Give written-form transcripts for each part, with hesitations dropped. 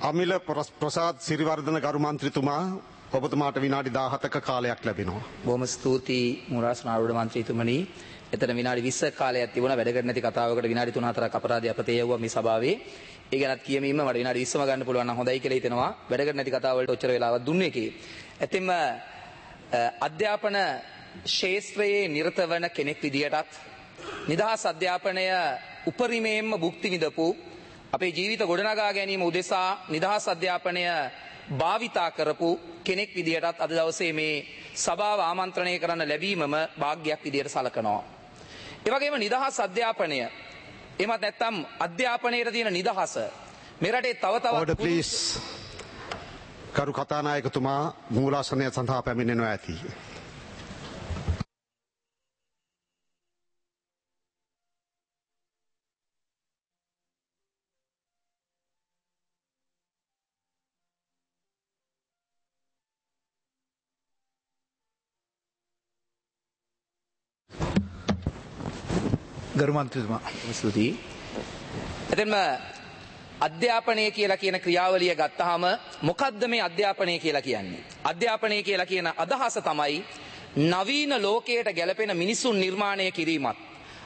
අමිල ප්‍රසාද් සිරිවර්ධන ගරු මන්ත්‍රීතුමා ඔබතුමාට විනාඩි 17ක කාලයක් ලැබෙනවා. බොහොම ස්තුතියි මුරාසන ආරූඪ මන්ත්‍රීතුමනි. එතන විනාඩි 20ක කාලයක් තිබුණා වැඩ කර නැති කතාවකට විනාඩි 3-4ක් අපරාධය අපතේ යවුවා මේ සභාවේ. ඒ ගැනත් කියමීම මට විනාඩි 20ම ගන්න පුළුවන් නම් හොඳයි කියලා හිතෙනවා. වැඩ කර නැති කතාව වලට ඔච්චර වෙලාවක් දුන්නේ කී. ඇතින්ම අධ්‍යාපන ශාස්ත්‍රයේ නිරත වන කෙනෙක් විදියටත් නිදහස් අධ්‍යාපනය උපරිමයෙන්ම භුක්ති විඳපු අපේ ජීවිත ගොඩනගා ගැනීම උදෙසා නිදහස් අධ්‍යාපනය භාවිතා කරපු කෙනෙක් විදියටත් අද දවසේ මේ සභාව ආමන්ත්‍රණය කරන්න ලැබීමම වාග්යක් විදියට සලකනවා. ඒ වගේම නිදහස් අධ්‍යාපනය එමත් නැත්නම් අධ්‍යාපනයේ තියෙන නිදහස මේ රටේ තව තවත් කරු කතානායකතුමා මූලාසනය සඳහා පැමිණෙනවා ඇති. ගරු මන්ත්‍රීතුමා ස්තුතියි. එතෙන්ම අධ්‍යාපනය කියලා කියන ක්‍රියාවලිය ගත්තාම මොකද්ද මේ අධ්‍යාපනය කියලා කියන්නේ? අධ්‍යාපනය කියලා කියන අදහස තමයි නවීන ලෝකයට ගැලපෙන මිනිසුන් නිර්මාණය කිරීමත්.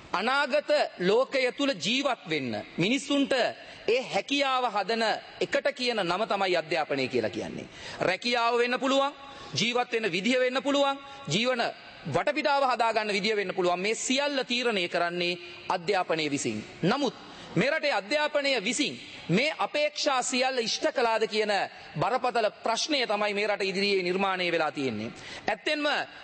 අනාගත ලෝකය තුල ජීවත් වෙන්න මිනිසුන්ට ඒ හැකියාව හදන එකට කියන නම තමයි අධ්‍යාපනය කියලා කියන්නේ. රැකියාව වෙන්න පුළුවන්, ජීවත් වෙන්න විදිය වෙන්න පුළුවන්, ජීවන වටපිටාව හදාගන්න විදිය වෙන්න පුළුවන්. මේ සියල්ල තීරණය කරන්නේ අධ්‍යාපනය විසින්. නමුත් මේ රටේ අධ්‍යාපනය විසින් මේ අපේක්ෂා සියල්ල ඉෂ්ට කළාද කියන බරපතල ප්‍රශ්නය තමයි මේ රට ඉදිරියේ නිර්මාණය වෙලා තියෙන්නේ. ඇත්තෙන්ම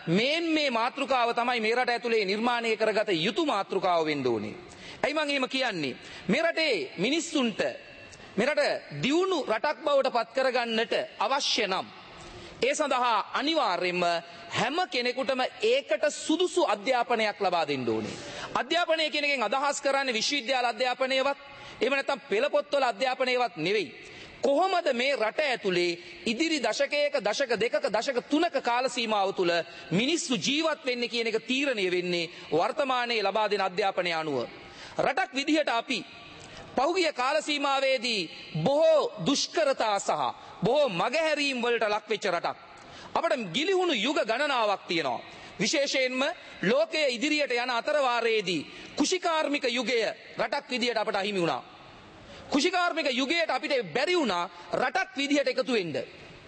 මේ මාතෘකාව තමයි මේ රට ඇතුලේ නිර්මාණය කරගත යුතු මාතෘකාව වෙන්න ඕනේ. ඇයි මම එහෙම කියන්නේ? මේ රටේ මිනිස්සුන්ට මේ රට දියුණු රටක් බවට පත් කරගන්නට අවශ්‍ය නම් ඒ සඳහා අනිවාර්යයෙන්ම හැම කෙනෙකුටම ඒකට සුදුසු අධ්‍යාපනයක් ලබා දෙන්න ඕනේ. අධ්‍යාපනය කියන එකෙන් අදහස් කරන්නේ විශ්වවිද්‍යාල අධ්‍යාපනයවත් එහෙම නැත්නම් පෙළ පොත්වල අධ්‍යාපනයවත් නෙවෙයි. කොහොමද මේ රට ඇතුලේ ඉදිරි දශකයක, දශක දෙකක, දශක තුනක කාල සීමාව තුල මිනිස්සු ජීවත් වෙන්නේ කියන එක තීරණය වෙන්නේ වර්තමානයේ ලබා දෙන අධ්‍යාපනය අනුව. රටක් විදිහට අපි පහුගිය කාල සීමාවේදී බොහෝ දුෂ්කරතා සහ බොහෝ මගහැරීම් වලට ලක් වෙච්ච රටක්. අපට ගිලිහුණු යුග ගණනාවක් තියෙනවා. විශේෂයෙන්ම ලෝකයේ ඉදිරියට යන අතරවාරයේදී කුෂිකාර්මික යුගය රටක් විදියට අපට අහිමි වුණා. කුෂිකාර්මික යුගයට අපිට බැරි වුණා රටක් විදියට එකතු වෙන්න.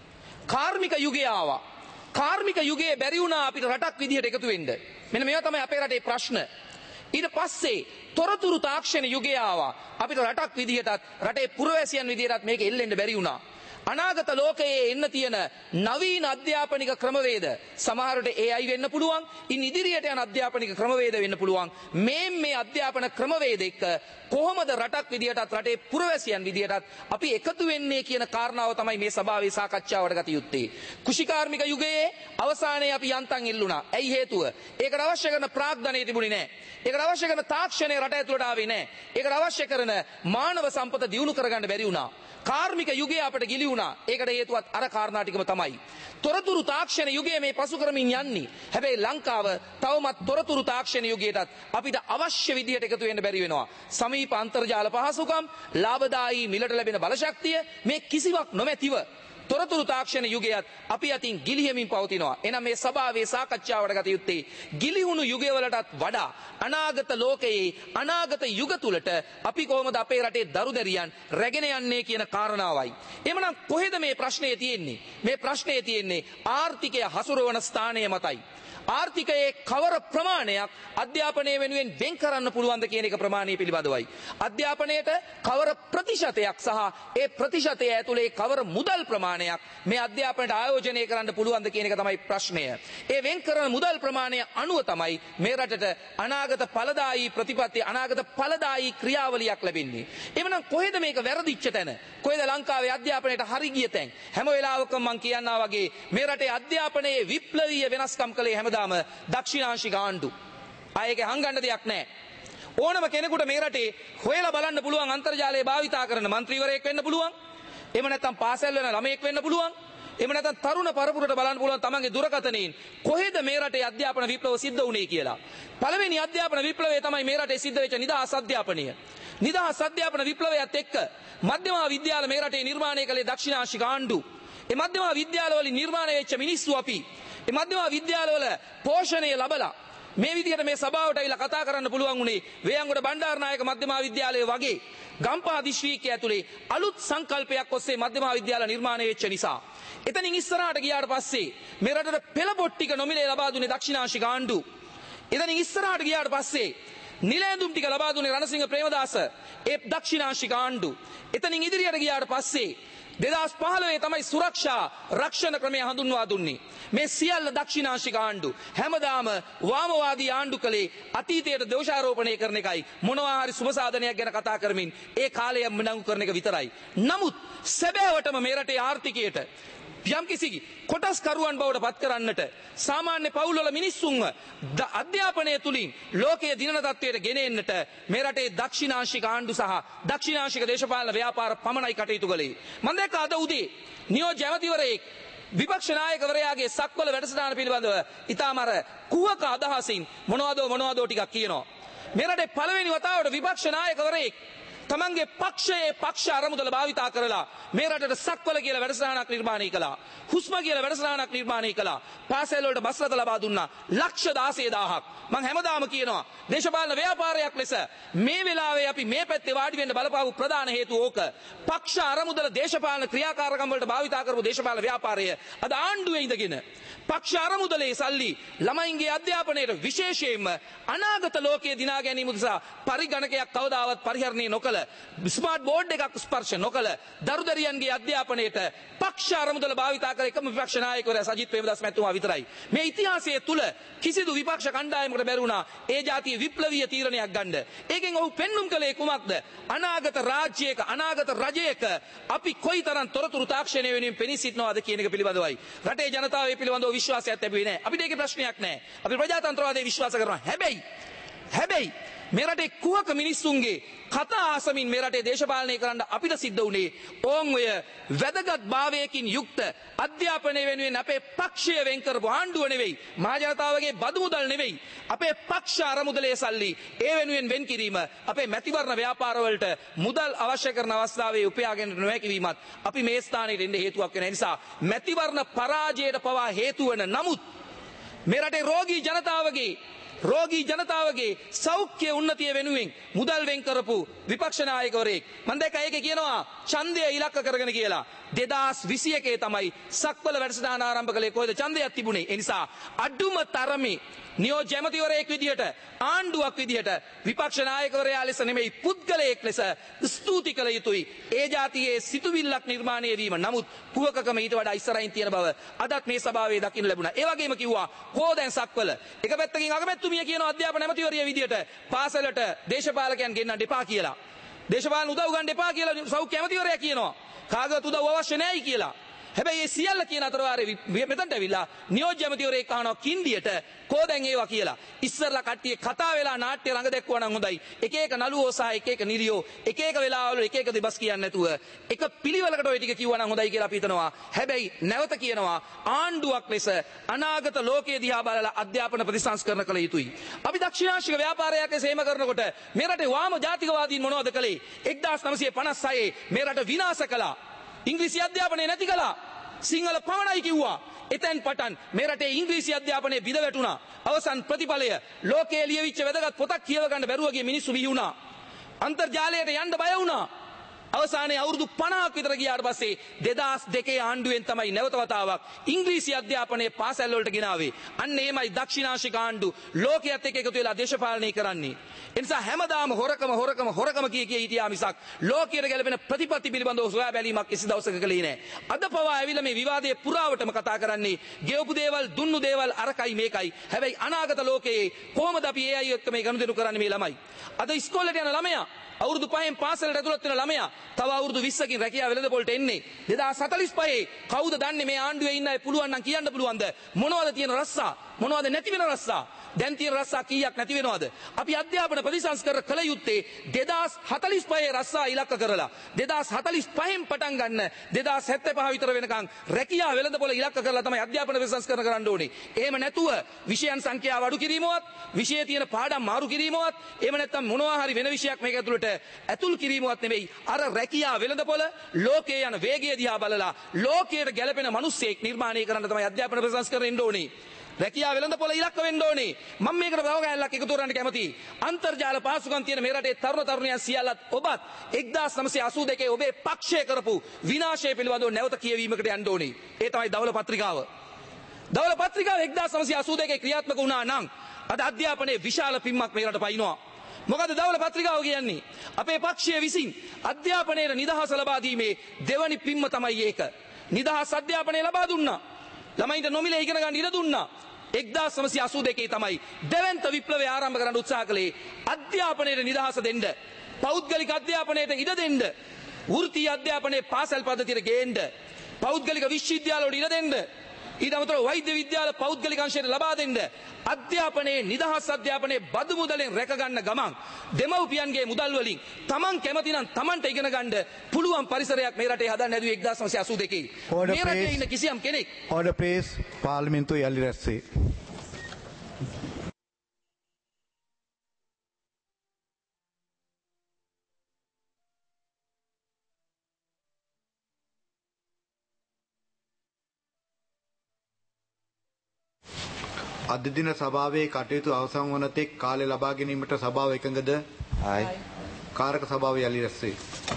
කාර්මික යුගය ආවා. කාර්මික යුගයේ බැරි වුණා අපිට රටක් විදියට එකතු වෙන්න. මෙන්න මේවා තමයි අපේ රටේ ප්‍රශ්න. ඊට පස්සේ තොරතුරු තාක්ෂණ යුගය ආවා. අපිට රටක් විදියටත් රටේ පුරවැසියන් විදියටත් මේක එල්ලෙන්න බැරි වුණා. අනාගත ලෝකයේ එන්න තියෙන නවීන අධ්‍යාපනික ක්‍රමවේද සමහරට AI වෙන්න පුළුවන්. ඉන් ඉදිරියට යන අධ්‍යාපනික ක්‍රමවේද වෙන්න පුළුවන්. මේ අධ්‍යාපන ක්‍රමවේද එක්ක කොහොමද රටක් විදියටත් රටේ පුරවැසියන් විදියටත් අපි එකතු වෙන්නේ කියන කාරණාව තමයි මේ සභාවේ සාකච්ඡාවට ගත යුත්තේ. කුෂිකාර්මික යුගයේ අවසානයේ අපි යන්තම් එල්ලුණා. ඇයි හේතුව? ඒකට අවශ්‍ය කරන ප්‍රාග්ධනය තිබුණේ නැහැ. ඒකට අවශ්‍ය කරන තාක්ෂණය රට ඇතුළට ආවේ නැහැ. ඒකට අවශ්‍ය කරන මානව සම්පත දියුණු කරගන්න බැරි වුණා. කාර්මික යුගය අපට ගිලි වුණා. ඒකට හේතුවත් අර කාරණා ටිකම තමයි. තොරතුරු තාක්ෂණ යුගයේ මේ පසු කරමින් යන්නේ. හැබැයි ලංකාව තවමත් තොරතුරු තාක්ෂණ යුගයටත් අපිට අවශ්‍ය විදියට එකතු වෙන්න බැරි වෙනවා. සමීප අන්තර්ජාල පහසුකම්, ලාභදායී මිලට ලැබෙන බලශක්තිය මේ කිසිවක් නොමැතිව තොරතුරු තාක්ෂණ යුගයත් අපි අතින් ගිලිහෙමින් පවතිනවා. එනම් මේ සභාවේ සාකච්ඡාවට ගත යුත්තේ ගිලිහුණු යුගවලටත් වඩා අනාගත ලෝකයේ අනාගත යුග තුලට අපි කොහොමද අපේ රටේ දරුදැරියන් රැගෙන යන්නේ කියන කාරණාවයි. එhmenan කොහෙද මේ ප්‍රශ්නේ තියෙන්නේ? මේ ප්‍රශ්නේ තියෙන්නේ ආර්ථිකය හසුරවන ස්ථානය මතයි. ආර්ථිකයේ කවර ප්‍රමාණයක් අධ්‍යාපනය වෙනුවෙන් වෙන් කරන්න පුළුවන්ද කියන එක ප්‍රමාණය පිළිබඳවයි. අධ්‍යාපනයට කවර ප්‍රතිශතයක් සහ ඒ ප්‍රතිශතය ඇතුලේ කවර මුදල් ප්‍රමාණයක් මේ අධ්‍යාපනයට ආයෝජනය කරන්න පුළුවන්ද කියන එක තමයි ප්‍රශ්නය. ඒ වෙන් කරන මුදල් ප්‍රමාණය අනුව තමයි මේ රටට අනාගත ඵලදායී ප්‍රතිපත්ති, අනාගත ඵලදායී ක්‍රියාවලියක් ලැබෙන්නේ. එhmenan කොහෙද මේක වැරදිච්ච තැන? කොහෙද ලංකාවේ අධ්‍යාපනයට හරි ගිය තැන්? හැම වෙලාවකම මම කියනවා වගේ මේ රටේ අධ්‍යාපනයේ විප්ලවීය වෙනස්කම් කළේ දක්ෂිනාංශික ආණ්ඩු. ආයේක හංගන්න දෙයක් නැහැ. ඕනම කෙනෙකුට මේ රටේ හොයලා බලන්න පුළුවන් අන්තර්ජාලය භාවිතා කරන മന്ത്രിවරයෙක් වෙන්න පුළුවන්. එහෙම නැත්නම් පාසල් වෙන ළමයෙක් වෙන්න පුළුවන්. එහෙම නැත්නම් තරුණ පරපුරට බලන්න පුළුවන් තමන්ගේ දුරකථනයෙන් කොහෙද මේ රටේ අධ්‍යාපන විප්ලව සිද්ධ වුණේ කියලා. පළවෙනි අධ්‍යාපන විප්ලවය තමයි මේ රටේ සිද්ධ වෙච්ච නිදහස් අධ්‍යාපනය. නිදහස් අධ්‍යාපන විප්ලවයත් එක්ක මධ්‍යම විද්‍යාල මේ රටේ නිර්මාණය කළේ දක්ෂිණාංශික ආණ්ඩු. ඒ මධ්‍යම විද්‍යාලවල නිර්මාණය වෙච්ච මිනිස්සු අපි. ඒ මධ්‍යම විද්‍යාලවල පෝෂණය ලැබලා මේ විදිහට මේ සභාවට ඇවිල්ලා කතා කරන්න පුළුවන් උනේ වේයන්ගොඩ බණ්ඩාරනායක මධ්‍යම විද්‍යාලය වගේ ගම්පහ දිස්ත්‍රික්කය ඇතුලේ අලුත් සංකල්පයක් ඔස්සේ මධ්‍යම විද්‍යාල නිර්මාණය වෙච්ච නිසා. එතනින් ඉස්සරහට ගියාට පස්සේ මේ රටට පෙළපොත් ටික නොමිලේ ලබා දුන්නේ දක්ෂිණාංශික ආණ්ඩු. එතනින් ඉස්සරහට ගියාට පස්සේ නිලැඳුම් ටික ලබා දුන්නේ රණසිංහ ප්‍රේමදාස ඒ දක්ෂිණාංශික ආණ්ඩු. එතනින් ඉදිරියට ගියාට පස්සේ 2015 තමයි සුරක්ෂා රක්ෂණ ක්‍රමය හඳුන්වා දුන්නේ. මේ සියල්ල දක්ෂිණාංශික ආණ්ඩු. හැමදාම වාමවාදී ආණ්ඩු කලේ අතීතයට දෝෂාරෝපණය කරන එකයි මොනවා හරි සුබ සාධනයක් ගැන කතා කරමින් ඒ කාලය මනංගු කරන එක විතරයි. නමුත් සැබෑවටම මේ රටේ ආර්ථිකයට යම්කිසි කොටස් කරුවන් බවට පත් කරන්නට සාමාන්‍ය පවුල්වල මිනිස්සුන්ව අධ්‍යාපනය තුලින් ලෝකයේ දිනන තත්ත්වයට ගෙන එන්නට මේ රටේ දක්ෂිණාංශික ආණ්ඩු සහ දක්ෂිණාංශික දේශපාලන ව්‍යාපාර පමණයි කටයුතු කළේ. මම දැක්ක අද උදේ නියෝජ්‍ය ඇමතිවරයෙක් විපක්ෂ නායකවරයාගේ සක්වල වැඩසටහන පිළිබඳව ඊටාම අර කුහක අදහසින් මොනවදෝ ටිකක් කියනවා. මේ රටේ පළවෙනි වතාවට විපක්ෂ නායකවරයෙක් තමන්ගේ පක්ෂයේ පක්ෂ අරමුදල භාවිතා කරලා මේ රටට සක්වල කියලා වැඩසටහනක් නිර්මාණය කළා. හුස්ම කියලා වැඩසටහනක් නිර්මාණය කළා. පාසල් වලට බස් රථ ලබා දුන්නා. ලක්ෂ 16000ක්. මම හැමදාම කියනවා දේශපාලන ව්‍යාපාරයක් ලෙස මේ වෙලාවේ අපි මේ පැත්තේ වාඩි වෙන්න බලපාපු ප්‍රධාන හේතුව ඕක. පක්ෂ අරමුදල දේශපාලන ක්‍රියාකාරකම් වලට භාවිතා කරපු දේශපාලන ව්‍යාපාරය අද ආණ්ඩුවේ ඉඳගෙන පක්ෂ අරමුදලේ සල්ලි ළමයින්ගේ අධ්‍යාපනයට විශේෂයෙන්ම අනාගත ලෝකයේ දිනා ගැනීම උදෙසා පරිගණකයක් කවදාවත් පරිහරණය නොකළ ස්මාර්ට් බෝඩ් එකක් ස්පර්ශ නොකළ දරුදරියන්ගේ අධ්‍යාපනයට පක්ෂ අරමුදල භාවිතා කළ එකම විපක්ෂ නායකවරයා සජිත් ප්‍රේමදාස මැතිතුමා විතරයි. මේ ඉතිහාසයේ තුල කිසිදු විපක්ෂ කණ්ඩායමකට බැරුණා ඒ જાතිය විප්ලවීය තීරණයක් ගන්න. ඒකෙන් ඔහු පෙන්눔 කළේ කුමක්ද? අනාගත රාජ්‍යයක අනාගත රජයක අපි කොයිතරම් තොරතුරු තාක්ෂණය වෙනුවෙන් පෙනී සිටනවද කියන එක පිළිබඳවයි. රටේ ජනතාව මේ පිළිබඳව විශ්වාසයක් ලැබුවේ නැහැ. අපිට ඒකේ ප්‍රශ්නයක් නැහැ. අපි ප්‍රජාතන්ත්‍රවාදයේ විශ්වාස කරනවා. හැබැයි මේ රටේ කුහක මිනිස්සුන්ගේ කතා ආසමින් මේ රටේ දේශපාලනය කරන්න අපිට සිද්ධ වුණේ ඕන් ඔය වැදගත් භාවයකින් යුක්ත අධ්‍යාපනය වෙනුවෙන් අපේ පක්ෂය වෙන් කරපු ආණ්ඩුව නෙවෙයි, මහ ජනතාවගේ බදු මුදල් නෙවෙයි, අපේ පක්ෂ අරමුදලේ සල්ලි ඒ වෙනුවෙන් වෙන් කිරීම අපේ මැතිවරණ ව්‍යාපාරවලට මුදල් අවශ්‍ය කරන අවස්ථාවේ උපයාගෙන නොහැකි වීමත් අපි මේ ස්ථානයේ ඉන්න හේතුවක් වෙන නිසා මැතිවරණ පරාජයට පවා හේතු වන නමුත් මේ රටේ රෝගී ජනතාවගේ සෞඛ්‍ය උන්නතිය වෙනුවෙන් මුදල් වෙන් කරපු විපක්ෂ නායකවරයෙක් මම දැක්කා ඒකේ කියනවා ඡන්දය ඉලක්ක කරගෙන කියලා. 2021 තමයි සක්වල වැඩසටහන ආරම්භ කළේ. කොහෙද ඡන්දයක් තිබුණේ? ඒ නිසා අඩුම තරමේ නියෝජ්‍ය ඇමතිවරයෙක් විදියට ආණ්ඩුවක් විදියට විපක්ෂ නායකවරයා ලෙස නෙමෙයි පුද්ගලයෙක් ලෙස ස්තුති කළ යුතුයි. ඒ જાතියේ සිතුවිල්ලක් නිර්මාණය වීම. නමුත් කුහකකම ඊට වඩා ඉස්සරහින් තියෙන බව අදත් මේ සභාවේ දකින්න ලැබුණා. ඒ වගේම කිව්වා කෝ දැන් සක්වල එක පැත්තකින් අගමැතිතුමිය කියන අධ්‍යාපන ඇමතිවරිය විදියට පාසලට දේශපාලකයන් ගෙන්නන්න එපා කියලා. දේශපාලන උදව් ගන්න එපා කියලා සෞඛ්‍ය ඇමතිවරයා කියනවා. කාගවත් උදව් අවශ්‍ය නැයි කියලා. හැබැයි මේ සියල්ල කියන අතරවාරේ මෙතනට ඇවිල්ලා නියෝජ්‍ය ඇමතිවරයෙක් අහනවා කින්දියට කෝ දැන් ඒවා කියලා. ඉස්සරලා කට්ටිය කතා වෙලා නාට්‍ය ළඟ දැක්වුවා නම් හොඳයි. එක එක නළුවෝ සහ එක එක නිරියෝ එක එක වෙලාවල එක එක දෙබස් කියන්නේ නැතුව එක පිළිවෙලකට ওই ටික කිව්වා නම් හොඳයි කියලා අපි හිතනවා. හැබැයි නැවත කියනවා ආණ්ඩුවක් ලෙස අනාගත ලෝකයේ දිහා බලලා අධ්‍යාපන ප්‍රතිසංස්කරණ කළ යුතුයි. අපි දක්ෂිණාංශික ව්‍යාපාරයක් සේම කරනකොට මේ රටේ වාම ජාතිකවාදීන් මොනවද කළේ? 1956 මේ රට විනාශ කළා. ඉංග්‍රීසි අධ්‍යාපනය නැති කළා. සිංහල පමණයි කිව්වා. එතෙන් පටන් මේ රටේ ඉංග්‍රීසි අධ්‍යාපනය බිඳ වැටුණා. අවසන් ප්‍රතිඵලය ලෝකයේ ලියවිච්ච වැදගත් පොතක් කියව ගන්න බැරුව ගිය මිනිස්සු බිහි වුණා. අන්තර්ජාලයට යන්න බය වුණා. අවසානයේ අවුරුදු 50ක් විතර ගියාට පස්සේ 2002 ආණ්ඩුවෙන් තමයි නැවත වතාවක් ඉංග්‍රීසි අධ්‍යාපනයේ පාසල් වලට ගෙනාවේ. අන්න එහෙමයි දක්ෂිණාංශික ආණ්ඩු ලෝකයේත් එක්ක එකතු වෙලා දේශපාලනය කරන්නේ. ඒ නිසා හැමදාම හොරකම කිය හිටියා මිසක් ලෝකයට ගැලපෙන ප්‍රතිපත්ති පිළිබඳව සොයා බැලීමක් කිසි දවසක කළේ නැහැ. අද පවා ඇවිල්ලා මේ විවාදයේ පුරාවටම කතා කරන්නේ ගෙවපු දේවල්, දුන්නු දේවල් අරකයි මේකයි. හැබැයි අනාගත ලෝකයේ කොහොමද අපි ඒ අය එක්ක මේ ගනුදෙනු කරන්නේ මේ ළමයි? අද ඉස්කෝලේට යන ළමයා අවුරුදු 5න් පාසලට ඇතුළත් වෙන ළමයා තව අවුරුදු 20කින් රැකියාව වෙළඳපොළට එන්නේ. 2045 කවුද දන්නේ මේ ආණ්ඩුවේ ඉන්න අය පුළුවන් නම් කියන්න පුළුවන්ද මොනවද තියෙන රස්සා? මොනවද නැති වෙන රස්සා? දැන් තියෙන රස්සා කීයක් නැති වෙනවද? අපි අධ්‍යාපන ප්‍රතිසංස්කරණ කළ යුත්තේ 2045 රස්සා ඉලක්ක කරලා 2045න් පටන් ගන්න 2075 විතර වෙනකන් රැකියාව වෙළඳපොළ ඉලක්ක කරලා තමයි අධ්‍යාපන ප්‍රතිසංස්කරණ කරන්න ඕනේ. එහෙම නැතුව විෂයන් සංඛ්‍යාව අඩු කිරීමවත්, විෂයේ තියෙන පාඩම් මාරු කිරීමවත්, එහෙම නැත්නම් මොනවා හරි වෙන විෂයක් මේක ඇතුළට ඇතුල් කිරීමවත් නෙවෙයි. අර රැකියාව වෙළඳපොළ ලෝකයේ යන වේගය දිහා බලලා ලෝකයට ගැළපෙන මිනිස්සෙක් නිර්මාණය කරන්න තමයි අධ්‍යාපන ප්‍රතිසංස්කරණ එන්න ඕනේ. රැකියාව වෙළඳපොළ ඉලක්ක වෙන්න ඕනේ. මම මේකට තව ගෑල්ලක් එකතු කරන්න කැමතියි. අන්තර්ජාල පහසුකම් තියෙන මේ රටේ තරුණ තරුණියන් සියල්ලත් ඔබත් 1982 ඔබේ පක්ෂය කරපු විනාශය පිළිබඳව නැවත කියවීමකට යන්න ඕනේ. ඒ තමයි ධවල පත්‍රිකාව. ධවල පත්‍රිකාව 1982 ක්‍රියාත්මක වුණා නම් අද අධ්‍යාපනයේ විශාල පිම්මක් මේ රට පයින්නවා. මොකද ධවල පත්‍රිකාව කියන්නේ අපේ පක්ෂය විසින් අධ්‍යාපනයේ නිදහස ලබා දීමේ දෙවනි පිම්ම තමයි ඒක. නිදහස් අධ්‍යාපනය ලබා දුන්නා. ළමයින්ට නොමිලේ ඉගෙන ගන්න ඉඩ දුන්නා. 1982 තමයි දෙවන්ත විප්ලවය ආරම්භ කරන්න උත්සාහ කළේ. අධ්‍යාපනයේ නිදහස දෙන්න, පෞද්ගලික අධ්‍යාපනයට ඉඩ දෙන්න, වෘත්තීය අධ්‍යාපනයේ පාසල් පද්ධතියට ගේන්න, පෞද්ගලික විශ්වවිද්‍යාලවලට ඉඩ දෙන්න, ඊට අමතරව වෛද්‍ය විද්‍යාල පෞද්ගලික අංශයට ලබා දෙන්න. අධ්‍යාපනයේ නිදහස් අධ්‍යාපනයේ බදු මුදලෙන් රැක ගන්න ගමන් දෙමව්පියන්ගේ මුදල් වලින් Taman කැමති නම් Tamanට ඉගෙන ගන්න පුළුවන් පරිසරයක් මේ රටේ හදන්න හැදුවේ 1982. මේ රටේ ඉන්න කිසියම් කෙනෙක් Order please. පාර්ලිමේන්තුවේ යලි රැස්සේ. අද දින සභාවේ කටයුතු අවසන් වන තෙක් කාලය ලබා ගැනීමට සභාව එකඟද? ආයි. කාරක සභාව යලි රැස්වේ.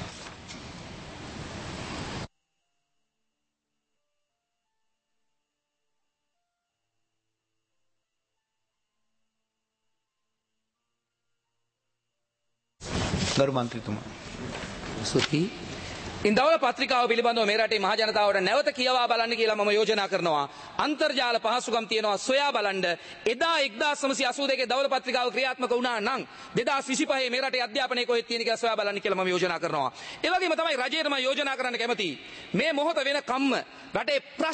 ගරු මන්ත්‍රීතුමා. සුඛී ඉන්දවල පත්‍රිකාව පිළිබඳව මේ රටේ මහ ජනතාවට නැවත කියවා බලන්න කියලා මම යෝජනා කරනවා. අන්තර්ජාල පහසුකම් තියෙනවා සොයා බලන්න. එදා 1982 දවල පත්‍රිකාව ක්‍රියාත්මක වුණා නම් 2025 මේ රටේ අධ්‍යාපනය කොහෙද තියෙන කියලා සොයා බලන්න කියලා මම යෝජනා කරනවා. ඒ වගේම තමයි රජයට මම යෝජනා කරන්න කැමතියි. මේ මොහොත වෙන කම්ම රටේ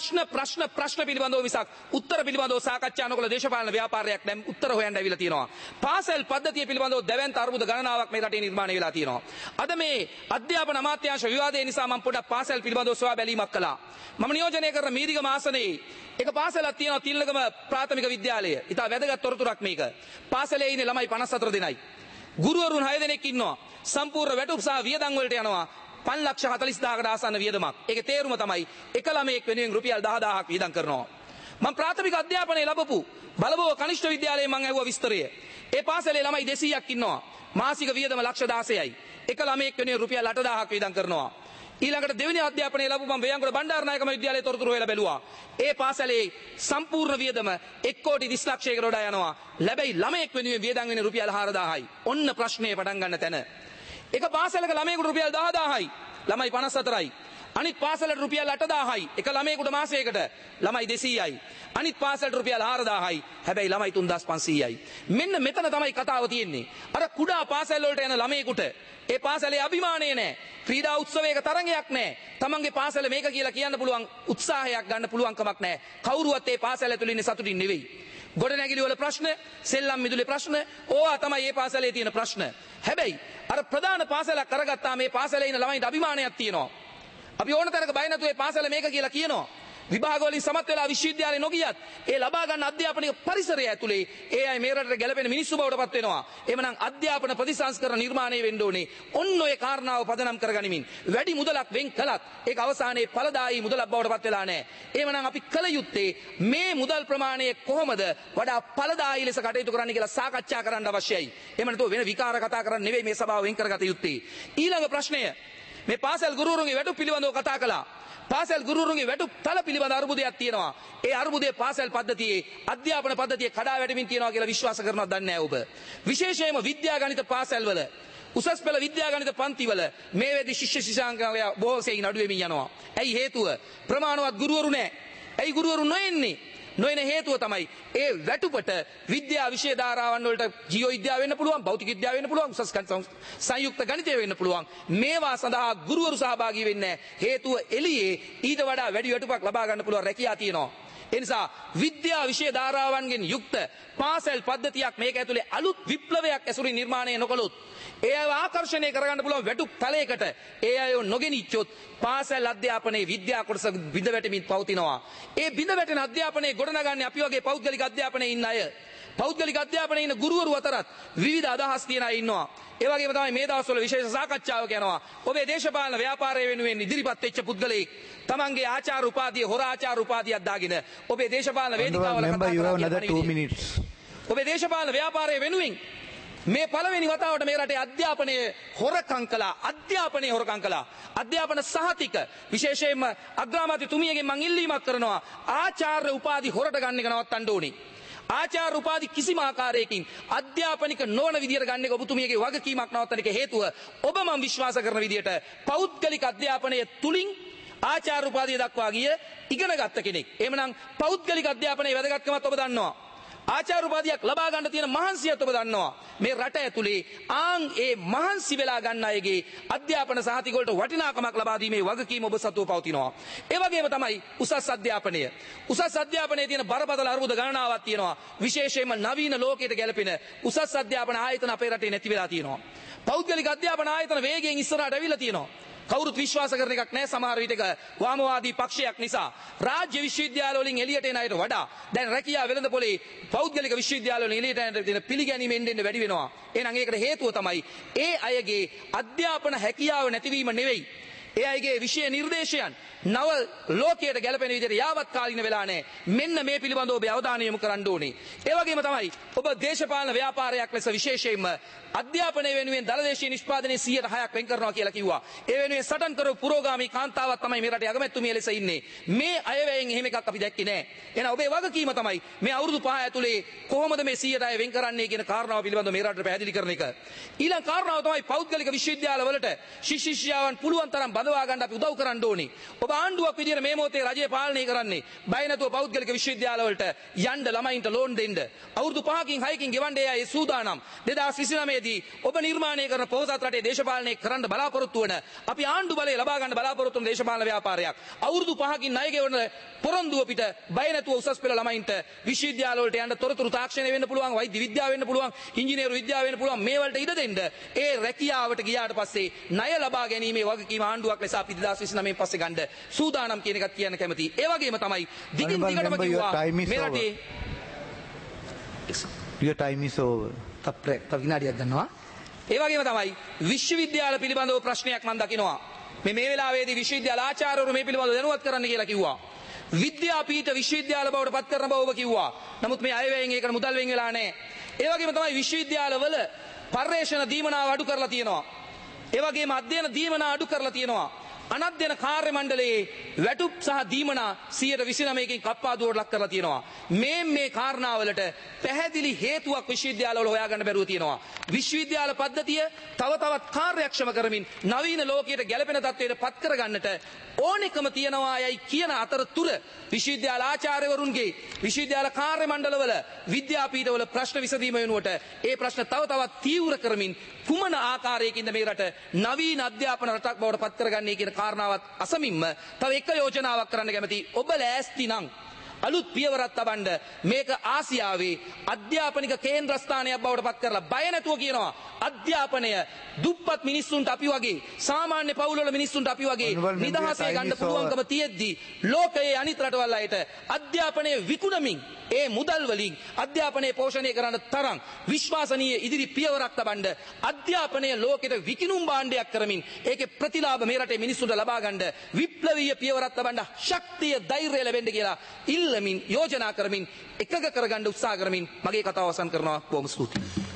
ප්‍රශ්න පිළිබඳව මිසක් උත්තර පිළිබඳව සාකච්ඡා නොකළ දේශපාලන ව්‍යාපාරයක් දැන් උත්තර හොයන්න ඇවිල්ලා තියෙනවා. පාසල් පද්ධතිය පිළිබඳව දැවැන්ත අර්බුද ගණනාවක් මේ රටේ නිර්මාණය වෙලා තියෙනවා. අද මේ අධ්‍යාපන අමාත්‍යාංශ විවාදය නිසා මම පොඩක් පාසල් පිළිබඳව සොයා බැලීමක් කළා. මම නියෝජනය කරන මීදිගම ආසනයේ එක පාසලක් තියෙනවා තිල්ලගම ප්‍රාථමික විද්‍යාලය. ඉතා වැදගත් තොරතුරක් මේක. පාසලේ ඉන්නේ ළමයි 54 දෙනයි. ගුරුවරුන් 6 දෙනෙක් ඉන්නවා. සම්පූර්ණ වැටුප් සහ වියදම් වලට යනවා 5,40,000කට ආසන්න වියදමක්. ඒකේ තේරුම තමයි එක ළමයෙක් වෙනුවෙන් රුපියල් 10,000ක් වියදම් කරනවා. මම ප්‍රාථමික අධ්‍යාපනය ලැබපු බලබව කනිෂ්ඨ විද්‍යාලයේ මම ඇහුවා විස්තරය. ඒ පාසලේ ළමයි 200ක් ඉන්නවා. මාසික වියදම 1,16,000යි. එක ළමයෙක් වෙනුවෙන් රුපියල් 8,000ක් වියදම් කරනවා. ඊළඟට දෙවෙනි අධ්‍යාපනය ලැබුව මම වේයන්ගොඩ බණ්ඩාරනායකම විද්‍යාලයේ තොරතුරු හොයලා බැලුවා. ඒ පාසලේ සම්පූර්ණ වියදම 1,30,00,000කට වඩා යනවා. ලැබෙයි ළමයෙක් වෙනුවෙන් වියදම් වෙන්නේ රුපියල් 4,000යි. ඔන්න ප්‍රශ්නේ පටන් ගන්න තැන. එක පාසලක ළමයෙකුට රුපියල් 10,000යි. ළමයි 54යි. අනිත් පාසලට රුපියල් 8,000යි. එක ළමයෙකුට මාසයකට ළමයි 200යි. අනිත් පාසලට රුපියල් 4,000යි. හැබැයි ළමයි 3,500යි. මෙන්න මෙතන තමයි කතාව තියෙන්නේ. අර කුඩා පාසල් වලට යන ළමයෙකුට ඒ පාසලේ අභිමානය නැහැ. ක්‍රීඩා උත්සවයක තරඟයක් නැහැ. තමන්ගේ පාසල මේක කියලා කියන්න පුළුවන් උත්සාහයක් ගන්න පුළුවන් කමක් නැහැ. කවුරුවත් ඒ පාසල ඇතුළේ ඉන්නේ සතුටින් නෙවෙයි. ගොඩනැගිලි වල ප්‍රශ්න, සෙල්ලම් මිදුලේ ප්‍රශ්න, ඕවා තමයි මේ පාසලේ තියෙන ප්‍රශ්න. හැබැයි අර ප්‍රධාන පාසලක් කරගත්තා මේ පාසලේ ඉන්න ළමයින්ට අභිමානයක් තියෙනවා. අපි ඕන තරක බය නැතුව මේ පාසල මේක කියලා කියනවා. විභාග වලින් සමත් වෙලා විශ්වවිද්‍යාලේ නොගියත් ඒ ලබා ගන්න අධ්‍යාපනික පරිසරය ඇතුලේ ඒ අය මේ රටට ගැලපෙන මිනිස්සු බවට පත් වෙනවා. එහෙමනම් අධ්‍යාපන ප්‍රතිසංස්කරණ නිර්මාණය වෙන්න ඕනේ. ඔන්න ඔය කාරණාව පදනම් කරගනිමින් වැඩි මුදලක් වෙන් කළත් ඒක අවසානයේ ඵලදායී මුදලක් බවට පත් වෙලා නැහැ. එහෙමනම් අපි කල යුත්තේ මේ මුදල් ප්‍රමාණය කොහොමද වඩා ඵලදායී ලෙස කටයුතු කරන්න කියලා සාකච්ඡා කරන්න අවශ්‍යයි. එහෙම නැතුව වෙන විකාර කතා කරන්න නෙවෙයි මේ සභාව වෙන් කරගත යුත්තේ. ඊළඟ ප්‍රශ්නය මේ පාසල් ගුරුවරුන්ගේ වැටුප් පිළිබඳව කතා කළා. පාසල් ගුරුවරුන්ගේ වැටුප් තල පිළිබඳ අර්බුදයක් තියෙනවා. ඒ අර්බුදේ පාසල් පද්ධතියේ අධ්‍යාපන පද්ධතියේ කඩා වැටෙමින් තියෙනවා කියලා විශ්වාස කරනවද දන්නේ නැහැ ඔබ. විශේෂයෙන්ම විද්‍යා ගණිත පාසල්වල උසස් පෙළ විද්‍යා ගණිත පන්තිවල මේ වෙද්දි ශිෂ්‍ය ශිෂ්‍යාංගය බොහෝ සෙයින් අඩු වෙමින් යනවා. ඇයි හේතුව? ප්‍රමාණවත් ගුරුවරු නැහැ. ඇයි ගුරුවරු නොඑන්නේ? නොයන හේතුව තමයි ඒ වැටුපට විද්‍යා විෂය ධාරාවන් වලට ජීව විද්‍යාව වෙන්න පුළුවන්, භෞතික විද්‍යාව වෙන්න පුළුවන්, උසස් සංයුක්ත ගණිතය වෙන්න පුළුවන්. මේවා සඳහා ගුරුවරු සහභාගී වෙන්නේ නැහැ. හේතුව එළියේ ඊට වඩා වැඩි වැටුපක් ලබා ගන්න පුළුවන් රැකියාව තියෙනවා. ඒ නිසා විද්‍යා විෂය ධාරාවන්ගෙන් යුක්ත පාසල් පද්ධතියක් මේක ඇතුලේ අලුත් විප්ලවයක් ඇසුරින් නිර්මාණය නොකළොත් ඒ අය ආකර්ෂණය කරගන්න පුළුවන් වැටුප් තලයකට ඒ අය නොගෙනිච්චොත් පාසල් අධ්‍යාපනයේ විද්‍යා කොටස බිඳ වැටෙමින් පවතිනවා. ඒ බිඳ වැටෙන අධ්‍යාපනයේ ගොඩනගන්නේ අපි වගේ පෞද්ගලික අධ්‍යාපනයේ ඉන්න අය. පෞද්ගලික අධ්‍යාපනයේ ඉන්න ගුරුවරු අතරත් විවිධ අදහස් තියෙන අය ඉන්නවා. ඒ වගේම තමයි මේ දවස්වල විශේෂ සාකච්ඡාවක් යනවා. ඔබේ දේශපාලන ව්‍යාපාරය වෙනුවෙන් ඉදිරිපත් වෙච්ච පුද්ගලයෙක් තමන්ගේ ආචාර්ය උපාධිය හොර ආචාර්ය උපාධියක් දාගෙන ඔබේ දේශපාලන වේදිකාවල කතා කරනවා. ඔබේ දේශපාලන ව්‍යාපාරය වෙනුවෙන් මේ පළවෙනි වතාවට මේ රටේ අධ්‍යාපනයේ හොරකම් කළා. අධ්‍යාපනයේ හොරකම් කළා. අධ්‍යාපන සහතික විශේෂයෙන්ම අග්‍රාමාත්‍යතුමියගෙන් මම ඉල්ලීමක් කරනවා ආචාර්ය උපාධි හොරට ගන්න එක නවත්තන්න ඕනේ. ආචාර්ය උපාධි කිසිම ආකාරයකින් අධ්‍යාපනික නොවන විදියට ගන්න එක ඔබතුමියගේ වගකීමක් නවත්තන එක හේතුව ඔබ මම විශ්වාස කරන විදියට පෞද්ගලික අධ්‍යාපනයේ තුලින් ආචාර්ය උපාධිය දක්වා ගිය ඉගෙන ගත්ත කෙනෙක්. එහෙමනම් පෞද්ගලික අධ්‍යාපනයේ වැදගත්කමත් ඔබ දන්නවා. ආචාර්ය උපාධියක් ලබා ගන්න තියෙන මහන්සියත් ඔබ දන්නවා. මේ රට ඇතුලේ ඒ මහන්සි වෙලා ගන්න අයගේ අධ්‍යාපන සහතික වලට වටිනාකමක් ලබා දීමේ වගකීම ඔබ සතුව පවතිනවා. ඒ වගේම තමයි උසස් අධ්‍යාපනය. උසස් අධ්‍යාපනයේ තියෙන බරපතල අර්බුද ගණනාවක් තියෙනවා. විශේෂයෙන්ම නවීන ලෝකයට ගැලපෙන උසස් අධ්‍යාපන ආයතන අපේ රටේ නැති වෙලා තියෙනවා. පෞද්ගලික අධ්‍යාපන ආයතන වේගයෙන් ඉස්සරහට ඇවිල්ලා තියෙනවා. කවුරුත් විශ්වාස කරන එකක් නැහැ සමහර විටක වාමවාදී පක්ෂයක් නිසා. රාජ්‍ය විශ්වවිද්‍යාල වලින් එළියට එන අයට වඩා දැන් රැකියාව වෙළඳපොලේ පෞද්ගලික විශ්වවිද්‍යාල වලින් එළියට එන පිළිගැනීම එන්න වැඩි වෙනවා. එහෙනම් ඒකට හේතුව තමයි ඒ අයගේ අධ්‍යාපන හැකියාව නැතිවීම නෙවෙයි. ඒ අයගේ විෂය නිර්දේශයන් නව ලෝකයට ගැලපෙන විදිහට යාවත් කාලින වෙලා නැහැ. මෙන්න මේ පිළිබඳව ඔබ අවධානය යොමු කරන්න ඕනේ. ඒ වගේම තමයි ඔබ දේශපාලන ව්‍යාපාරයක් ලෙස විශේෂයෙන්ම අධ්‍යාපනය වෙනුවෙන් දලදේශීය නිෂ්පාදනයේ 106ක් වෙන් කරනවා කියලා කිව්වා. ඒ වෙනුවෙන් සටන් කරපු පුරෝගාමී කාන්තාවක් තමයි මේ රටේ අගමැතිතුමිය ලෙස ඉන්නේ. මේ අයවැයෙන් එහෙම එකක් අපි දැක්කේ නැහැ. එහෙනම් ඔබේ වගකීම තමයි මේ අවුරුදු 5 ඇතුලේ කොහොමද මේ 100ට වෙන් කරන්නේ කියන කාරණාව පිළිබඳව මේ රටට පැහැදිලි කරන එක. ඊළඟ කාරණාව තමයි පෞද්ගලික විශ්වවිද්‍යාල වලට ශිෂ්‍යයන් පුළුවන් තරම් බඳවා ගන්න අපි උදව් කරන්න ඕනේ. ඔබ ආණ්ඩුවක් විදියට මේ මොහොතේ රජය පාලනය කරන්නේ බය නැතුව පෞද්ගලික විශ්වවිද්‍යාල වලට යන්න ළමයින්ට ලෝන් දෙන්න. අවුරුදු 5කින් 6කින් ගෙවන්න ඒ අය සූදානම්. 2029 දී ඔබ නිර්මාණය කරන පොහොසත් රටේ දේශපාලනය කරන්න බලාපොරොත්තු වන අපි ආණ්ඩු බලය ලබා ගන්න බලාපොරොත්තු වන දේශපාලන ව්‍යාපාරයක්. අවුරුදු 5කින් ණය ගෙවන පොරොන්දුව පිට බය නැතුව උසස් පෙළ ළමයින්ට විශ්වවිද්‍යාල වලට යන්න තොරතුරු තාක්ෂණය වෙන්න පුළුවන්, වෛද්‍ය විද්‍යාව වෙන්න පුළුවන්, ඉංජිනේරු විද්‍යාව වෙන්න පුළුවන්. මේ වලට ඉඩ දෙන්න. ඒ රැකියාවට ගියාට පස්සේ ණය ලබා ගැනීමේ වගකීම ආණ්ඩුවක් ලෙස අපි 2029 පස්සේ ගන්න සූදානම් කියන එකත් කියන්න කැමතියි. ඒ වගේම තමයි දිගින් දිගටම කිව්වා මේ රටේ your time is over. තව විනාඩියක් ගන්නවා. ඒ වගේම තමයි විශ්වවිද්‍යාල පිළිබඳව ප්‍රශ්නයක් මම දකිනවා. මේ වෙලාවේදී විශ්වවිද්‍යාල ආචාර්යවරු මේ පිළිබඳව දැනුවත් කරන්න කියලා කිව්වා. විද්‍යාපීඨ විශ්වවිද්‍යාල බවට පත් කරන බව ඔබ කිව්වා. නමුත් මේ අයවැයෙන් ඒකට මුදල් වෙන් වෙලා නැහැ. ඒ වගේම තමයි විශ්වවිද්‍යාලවල පර්යේෂණ දීමනාව අඩු කරලා තියෙනවා. ඒ වගේම අධ්‍යයන දීමනා අඩු කරලා තියෙනවා. අනධ්‍යයන කාර්ය මණ්ඩලයේ වැටුප් සහ දීමනා 129කින් කප්පාදුවට ලක් කරලා තියෙනවා. මේ කාරණාවලට පැහැදිලි හේතුවක් විශ්වවිද්‍යාලවල හොයාගන්න බැරුව තියෙනවා. විශ්වවිද්‍යාල පද්ධතිය තව තවත් කාර්යක්ෂම කරමින් නවීන ලෝකයට ගැලපෙන තත්ත්වයට පත් කරගන්නට ඕනෙකම තියනවා යයි කියන අතරතුර විශ්වවිද්‍යාල ආචාර්යවරුන්ගේ විශ්වවිද්‍යාල කාර්ය මණ්ඩලවල විද්‍යාපීඨවල ප්‍රශ්න විසඳීම වෙනුවට ඒ ප්‍රශ්න තව තවත් තීව්‍ර කරමින් කුමන ආකාරයකින්ද මේ රට නවීන අධ්‍යාපන රටක් බවට පත් කරගන්නේ කියන කාරණාවත් අසමින්ම තව එක යෝජනාවක් කරන්න කැමති. ඔබ ලෑස්ති නම් අලුත් පියවරක් තබන්න මේක ආසියාවේ අධ්‍යාපනික කේන්ද්‍රස්ථානයක් බවට පත් කරලා බය නැතුව කියනවා අධ්‍යාපනය දුප්පත් මිනිස්සුන්ට අපි වගේ සාමාන්‍ය පවුල්වල මිනිස්සුන්ට අපි වගේ නිදහසේ ගන්න පුළුවන්කම තියෙද්දි ලෝකයේ අනිත් රටවල් අයට අධ්‍යාපනය විකුණමින් ඒ මුදල් වලින් අධ්‍යාපනය පෝෂණය කරන්න තරම් විශ්වාසනීය ඉදිරි පියවරක් තබන්න අධ්‍යාපනය ලෝකෙට විකිණුම් භාණ්ඩයක් කරමින් ඒකේ ප්‍රතිලාභ මේ රටේ මිනිස්සුන්ට ලබා ගන්න විප්ලවීය පියවරක් තබන්න ශක්තිය ධෛර්යය ලැබෙන්න කියලා ඉල්ලමින් යෝජනා කරමින් එකග කරගන්න උත්සාහ කරමින් මගේ කතාව අවසන් කරනවා. බොහොම ස්තුතියි.